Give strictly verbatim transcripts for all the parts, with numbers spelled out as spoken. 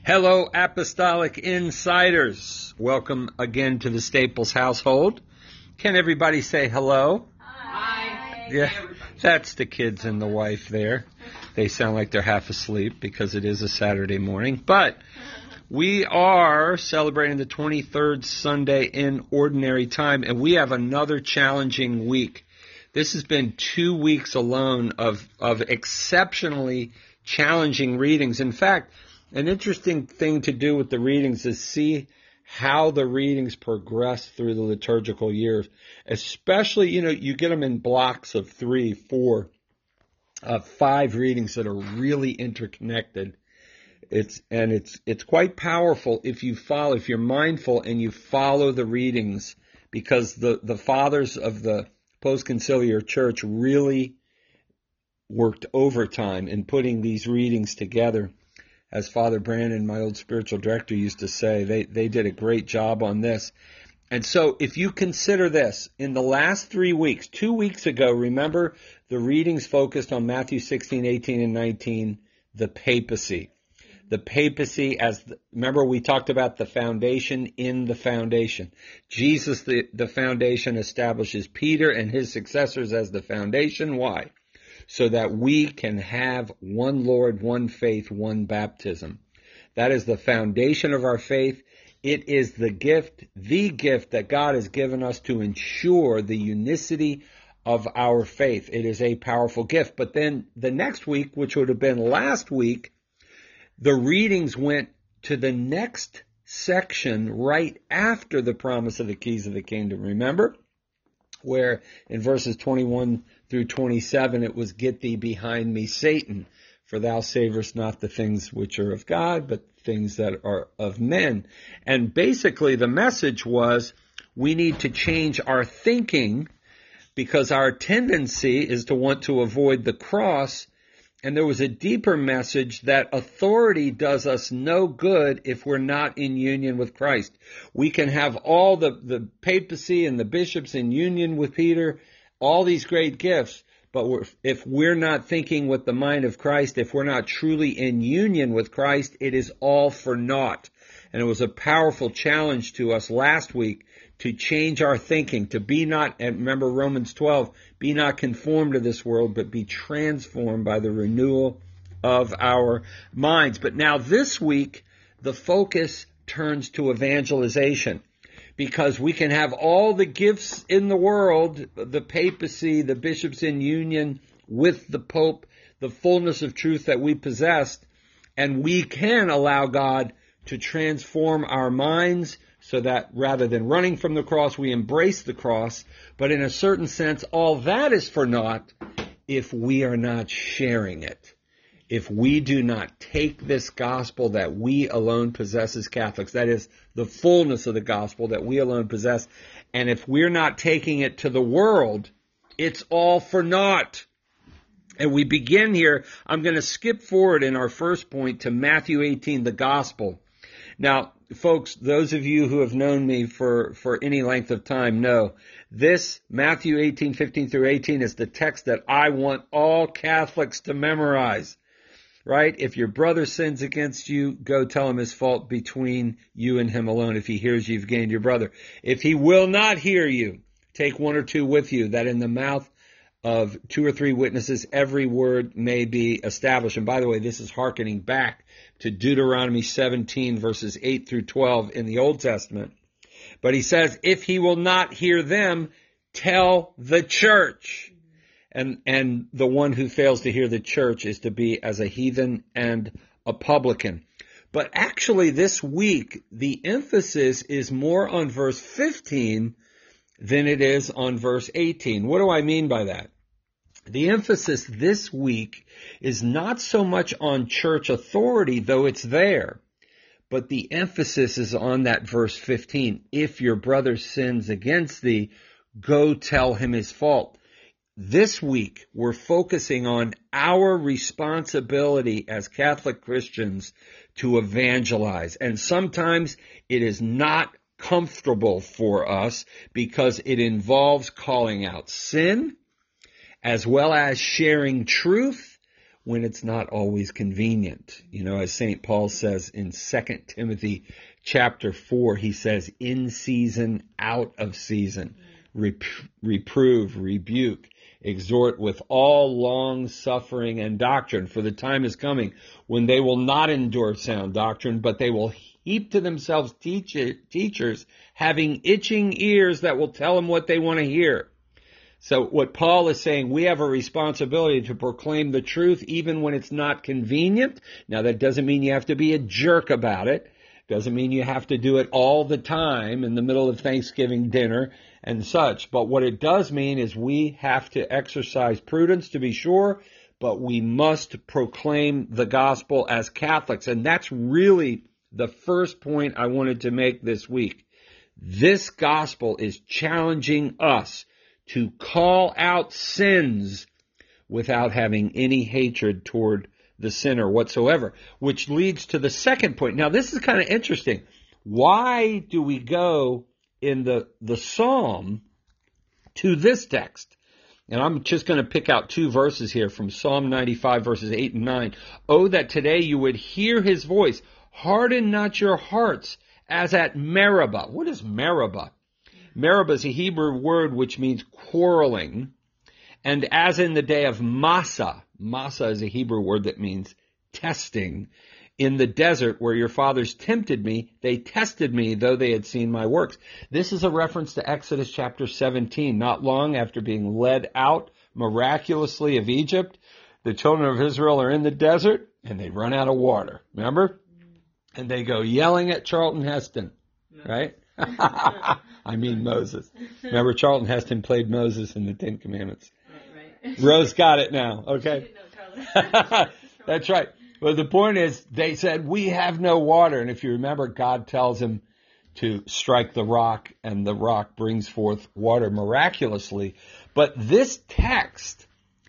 Hello, Apostolic Insiders. Welcome again to the Staples household. Can everybody say hello? Hi. Yeah, that's the kids and the wife there. They sound like they're half asleep because it is a Saturday morning. But we are celebrating the twenty-third Sunday in Ordinary Time, and we have another challenging week. This has been two weeks alone of, of exceptionally challenging readings. In fact, an interesting thing to do with the readings is see how the readings progress through the liturgical year. Especially, you know, you get them in blocks of three, four, uh, five readings that are really interconnected. It's and it's it's quite powerful if you follow, if you're mindful and you follow the readings, because the, the fathers of the post-conciliar church really worked overtime in putting these readings together. As Father Brandon, my old spiritual director, used to say, they, they did a great job on this. And so if you consider this, in the last three weeks, two weeks ago, remember, the readings focused on Matthew sixteen, eighteen, and nineteen, the papacy. The papacy, as the, remember, we talked about the foundation in the foundation. Jesus, the, the foundation, establishes Peter and his successors as the foundation. Why? So that we can have one Lord, one faith, one baptism. That is the foundation of our faith. It is the gift, the gift that God has given us to ensure the unicity of our faith. It is a powerful gift. But then the next week, which would have been last week, the readings went to the next section right after the promise of the keys of the kingdom. Remember? Where in verses twenty-one through twenty-seven, it was, "Get thee behind me, Satan, for thou savorest not the things which are of God, but things that are of men." And basically the message was, we need to change our thinking because our tendency is to want to avoid the cross. And there was a deeper message that authority does us no good if we're not in union with Christ. We can have all the, the papacy and the bishops in union with Peter, all these great gifts, but we're, if we're not thinking with the mind of Christ, if we're not truly in union with Christ, it is all for naught. And it was a powerful challenge to us last week to change our thinking, to be not, and remember Romans twelve, be not conformed to this world, but be transformed by the renewal of our minds. But now this week, the focus turns to evangelization, because we can have all the gifts in the world, the papacy, the bishops in union with the Pope, the fullness of truth that we possessed, and we can allow God to transform our minds so that rather than running from the cross, we embrace the cross. But in a certain sense, all that is for naught if we are not sharing it. If we do not take this gospel that we alone possess as Catholics, that is the fullness of the gospel that we alone possess, and if we're not taking it to the world, it's all for naught. And we begin here, I'm going to skip forward in our first point to Matthew eighteen, the gospel. Now, folks, those of you who have known me for, for any length of time know this Matthew eighteen, fifteen through eighteen is the text that I want all Catholics to memorize, right? If your brother sins against you, go tell him his fault between you and him alone. If he hears you, you've gained your brother. If he will not hear you, take one or two with you, that in the mouth of two or three witnesses every word may be established. And by the way, this is hearkening back to Deuteronomy seventeen, verses eight through twelve in the Old Testament. But he says, if he will not hear them, tell the church. And, and the one who fails to hear the church is to be as a heathen and a publican. But actually this week, the emphasis is more on verse fifteen than it is on verse eighteen. What do I mean by that? The emphasis this week is not so much on church authority, though it's there, but the emphasis is on that verse fifteen. If your brother sins against thee, go tell him his fault. This week, we're focusing on our responsibility as Catholic Christians to evangelize. And sometimes it is not comfortable for us because it involves calling out sin, as well as sharing truth when it's not always convenient. You know, as Saint Paul says in Second Timothy chapter four, he says, in season, out of season, rep- reprove, rebuke, exhort with all long suffering and doctrine, for the time is coming when they will not endure sound doctrine, but they will heap to themselves teach- teachers having itching ears that will tell them what they want to hear. So what Paul is saying, we have a responsibility to proclaim the truth even when it's not convenient. Now that doesn't mean you have to be a jerk about it. Doesn't mean you have to do it all the time in the middle of Thanksgiving dinner and such. But what it does mean is we have to exercise prudence, to be sure, but we must proclaim the gospel as Catholics. And that's really the first point I wanted to make this week. This gospel is challenging us to call out sins without having any hatred toward the sinner whatsoever, which leads to the second point. Now, this is kind of interesting. Why do we go in the, the Psalm to this text? And I'm just going to pick out two verses here from Psalm ninety-five, verses eight and nine. Oh, that today you would hear his voice. Harden not your hearts as at Meribah. What is Meribah? Meribah is a Hebrew word which means quarreling. And as in the day of Massah, Massah is a Hebrew word that means testing. In the desert where your fathers tempted me, they tested me, though they had seen my works. This is a reference to Exodus chapter seventeen. Not long after being led out miraculously of Egypt, the children of Israel are in the desert and they run out of water. Remember? And they go yelling at Charlton Heston, right? I mean Moses. Remember, Charlton Heston played Moses in the Ten Commandments. Right, right. Rose got it now, okay? Know, That's right. But the point is, they said, we have no water. And if you remember, God tells him to strike the rock, and the rock brings forth water miraculously. But this text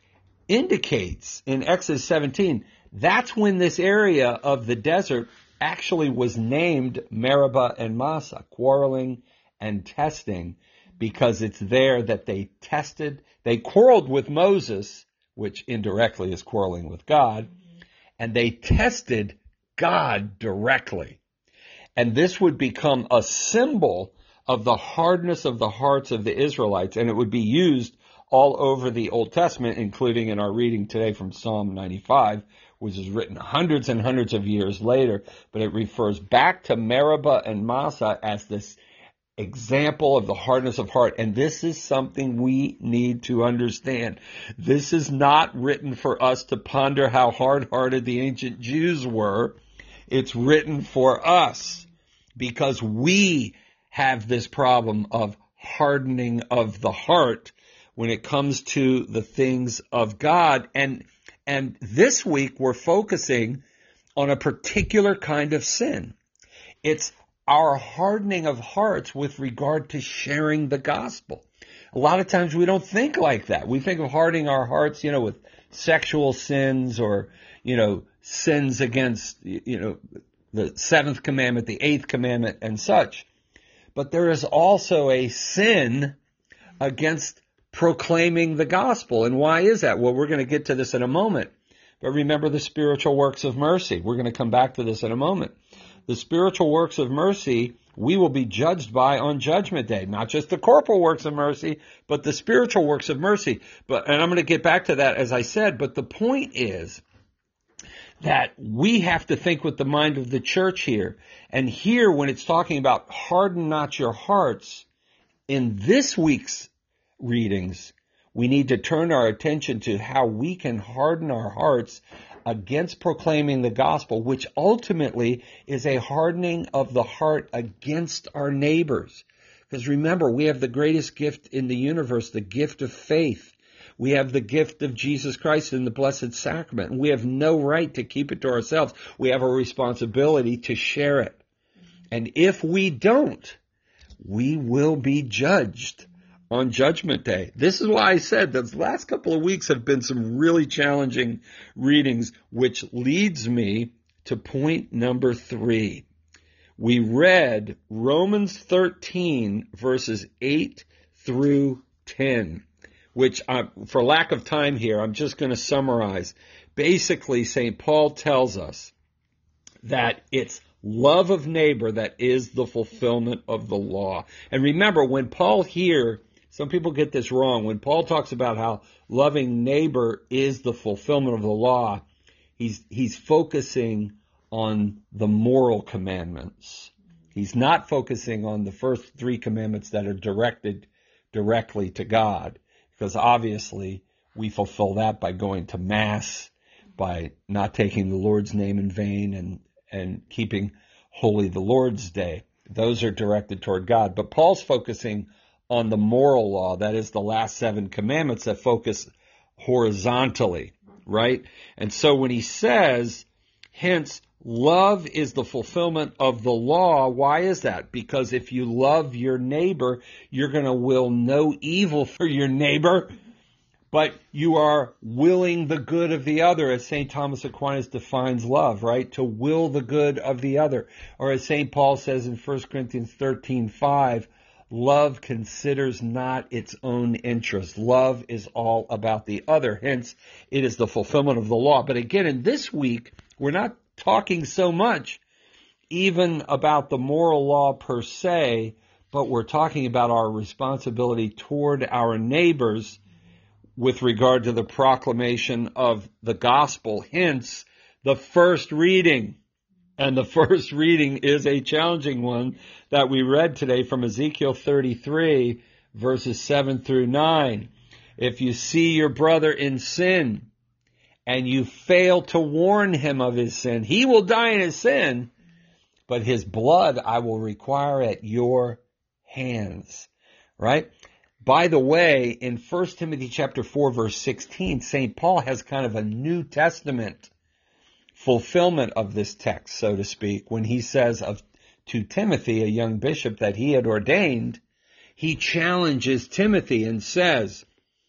indicates in Exodus seventeen, that's when this area of the desert actually was named Meribah and Massah, quarreling and testing, because it's there that they tested. They quarreled with Moses, which indirectly is quarreling with God, and they tested God directly. And this would become a symbol of the hardness of the hearts of the Israelites, and it would be used all over the Old Testament, including in our reading today from Psalm ninety-five, which is written hundreds and hundreds of years later, but it refers back to Meribah and Massah as this example of the hardness of heart. And this is something we need to understand. This is not written for us to ponder how hard-hearted the ancient Jews were. It's written for us because we have this problem of hardening of the heart when it comes to the things of God. And And this week we're focusing on a particular kind of sin. It's our hardening of hearts with regard to sharing the gospel. A lot of times we don't think like that. We think of hardening our hearts, you know, with sexual sins or, you know, sins against, you know, the seventh commandment, the eighth commandment, and such. But there is also a sin against proclaiming the gospel. And why is that? Well, we're going to get to this in a moment. But remember the spiritual works of mercy. We're going to come back to this in a moment. The spiritual works of mercy we will be judged by on Judgment Day. Not just the corporal works of mercy, but the spiritual works of mercy. But and I'm going to get back to that, as I said. But the point is that we have to think with the mind of the church here. And here, when it's talking about harden not your hearts, in this week's readings, we need to turn our attention to how we can harden our hearts against proclaiming the gospel, which ultimately is a hardening of the heart against our neighbors. Because remember, we have the greatest gift in the universe, the gift of faith. We have the gift of Jesus Christ in the Blessed Sacrament, and we have no right to keep it to ourselves. We have a responsibility to share it. And if we don't, we will be judged on Judgment Day. This is why I said that the last couple of weeks have been some really challenging readings, which leads me to point number three. We read Romans thirteen, verses eight through ten, which, I, for lack of time here, I'm just going to summarize, basically Saint Paul tells us that it's love of neighbor that is the fulfillment of the law. And remember, when Paul here, some people get this wrong, when Paul talks about how loving neighbor is the fulfillment of the law, he's he's focusing on the moral commandments. He's not focusing on the first three commandments that are directed directly to God, because obviously we fulfill that by going to Mass, by not taking the Lord's name in vain, and, and keeping holy the Lord's Day. Those are directed toward God. But Paul's focusing on the moral law, that is the last seven commandments that focus horizontally, right? And so when he says, hence, love is the fulfillment of the law. Why is that? Because if you love your neighbor, you're going to will no evil for your neighbor, but you are willing the good of the other, as Saint Thomas Aquinas defines love, right? To will the good of the other. Or as Saint Paul says in First Corinthians thirteen five, love considers not its own interest. Love is all about the other. Hence, it is the fulfillment of the law. But again, in this week, we're not talking so much even about the moral law per se, but we're talking about our responsibility toward our neighbors with regard to the proclamation of the gospel. Hence, the first reading. And the first reading is a challenging one that we read today from Ezekiel thirty-three, verses seven through nine. If you see your brother in sin, and you fail to warn him of his sin, he will die in his sin, but his blood I will require at your hands. Right? By the way, in First Timothy chapter four, verse sixteen, Saint Paul has kind of a New Testament fulfillment of this text, so to speak, when he says of to Timothy, a young bishop that he had ordained, he challenges Timothy and says,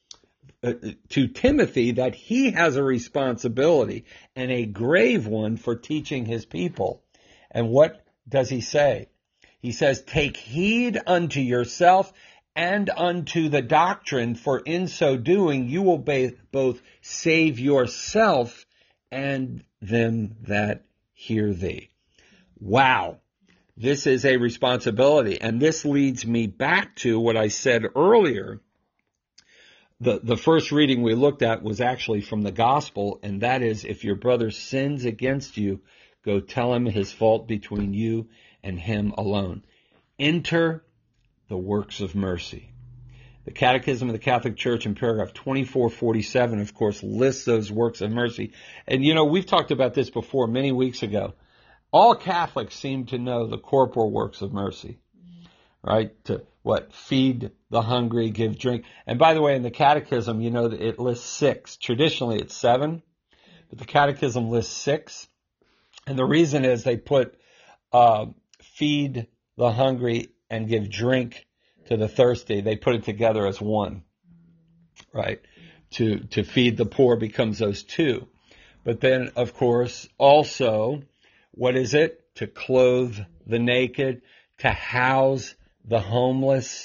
Uh, to Timothy that he has a responsibility, and a grave one, for teaching his people. And what does he say? He says, take heed unto yourself and unto the doctrine, for in so doing you will ba- both save yourself and them that hear thee. Wow. This is a responsibility. And this leads me back to what I said earlier. The, the first reading we looked at was actually from the gospel, and that is, if your brother sins against you, go tell him his fault between you and him alone. Enter the works of mercy. The Catechism of the Catholic Church in paragraph twenty-four forty-seven, of course, lists those works of mercy. And, you know, we've talked about this before many weeks ago. All Catholics seem to know the corporal works of mercy, right? To what? Feed the hungry, give drink. And by the way, in the Catechism, you know, it lists six. Traditionally, it's seven, but the Catechism lists six. And the reason is they put uh, feed the hungry and give drink to the thirsty. They put it together as one, right? To to feed the poor becomes those two. But then, of course, also, what is it? To clothe the naked, to house the homeless,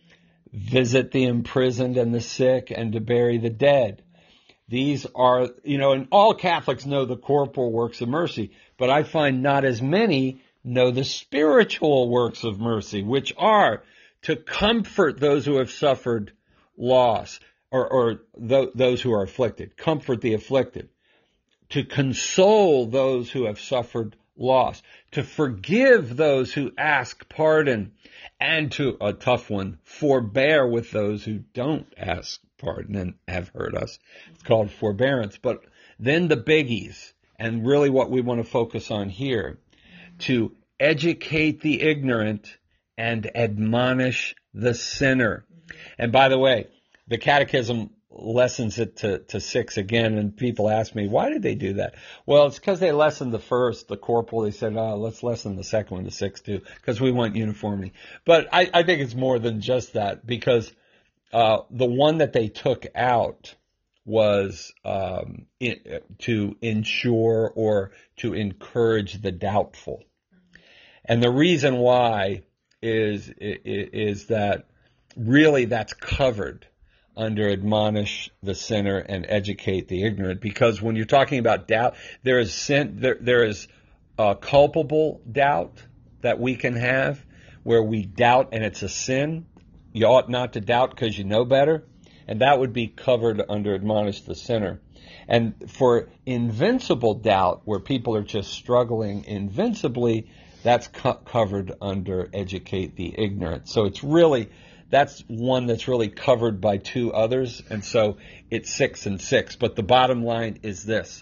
visit the imprisoned and the sick, and to bury the dead. These are, you know, and all Catholics know the corporal works of mercy, but I find not as many know the spiritual works of mercy, which are to comfort those who have suffered loss, or, or th- those who are afflicted, comfort the afflicted, to console those who have suffered loss, to forgive those who ask pardon, and to, a tough one, forbear with those who don't ask pardon and have hurt us. It's called forbearance. But then the biggies, and really what we want to focus on here, to educate the ignorant and admonish the sinner. And by the way, the Catechism lessens it to, to six again, and people ask me, why did they do that? Well, it's because they lessened the first, the corporal. They said, oh, let's lessen the second one to six too, because we want uniformity. But I, I think it's more than just that, because uh, the one that they took out was um, in, to ensure or to encourage the doubtful. And the reason why is is that really that's covered under admonish the sinner and educate the ignorant. Because when you're talking about doubt, there is sin, there, there is a culpable doubt that we can have where we doubt and it's a sin. You ought not to doubt because you know better. And that would be covered under admonish the sinner. And for invincible doubt, where people are just struggling invincibly, that's co- covered under educate the ignorant. So it's really, that's one that's really covered by two others. And so it's six and six. But the bottom line is this.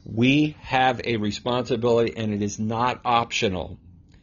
We have a responsibility, and it is not optional,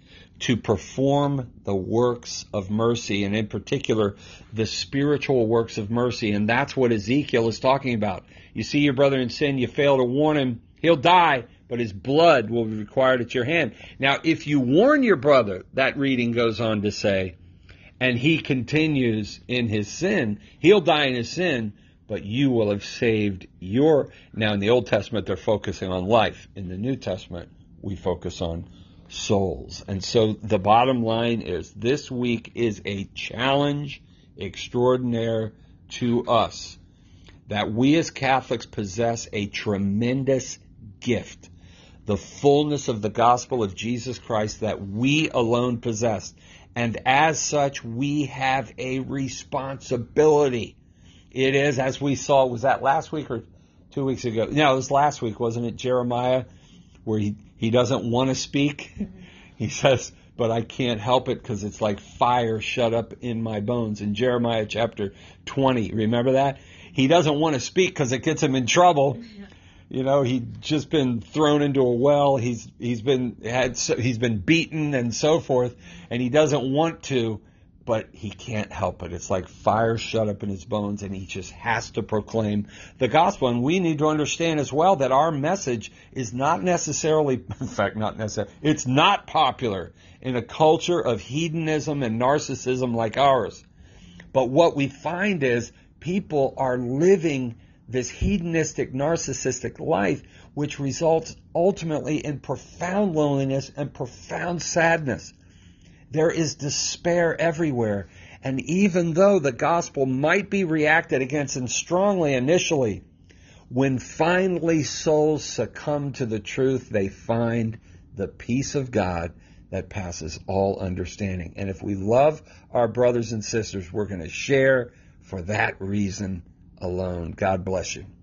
to perform the works of mercy, and in particular, the spiritual works of mercy. And that's what Ezekiel is talking about. You see your brother in sin, you fail to warn him, he'll die, but his blood will be required at your hand. Now, if you warn your brother, that reading goes on to say, and he continues in his sin, he'll die in his sin, but you will have saved your... Now, in the Old Testament, they're focusing on life. In the New Testament, we focus on souls. And so the bottom line is, this week is a challenge extraordinaire to us, that we as Catholics possess a tremendous gift, the fullness of the gospel of Jesus Christ that we alone possess. And as such, we have a responsibility. It is, as we saw, was that last week or two weeks ago? No, it was last week, wasn't it, Jeremiah, where he, he doesn't want to speak? He says, but I can't help it because it's like fire shut up in my bones. In Jeremiah chapter twenty, remember that? He doesn't want to speak because it gets him in trouble. Yeah. You know, he'd just been thrown into a well. He's he's been had he's been beaten and so forth, and he doesn't want to, but he can't help it. It's like fire shut up in his bones, and he just has to proclaim the gospel. And we need to understand as well that our message is not necessarily, in fact, not necessarily, it's not popular in a culture of hedonism and narcissism like ours. But what we find is people are living this hedonistic, narcissistic life, which results ultimately in profound loneliness and profound sadness. There is despair everywhere. And even though the gospel might be reacted against and strongly initially, when finally souls succumb to the truth, they find the peace of God that passes all understanding. And if we love our brothers and sisters, we're going to share for that reason alone. God bless you.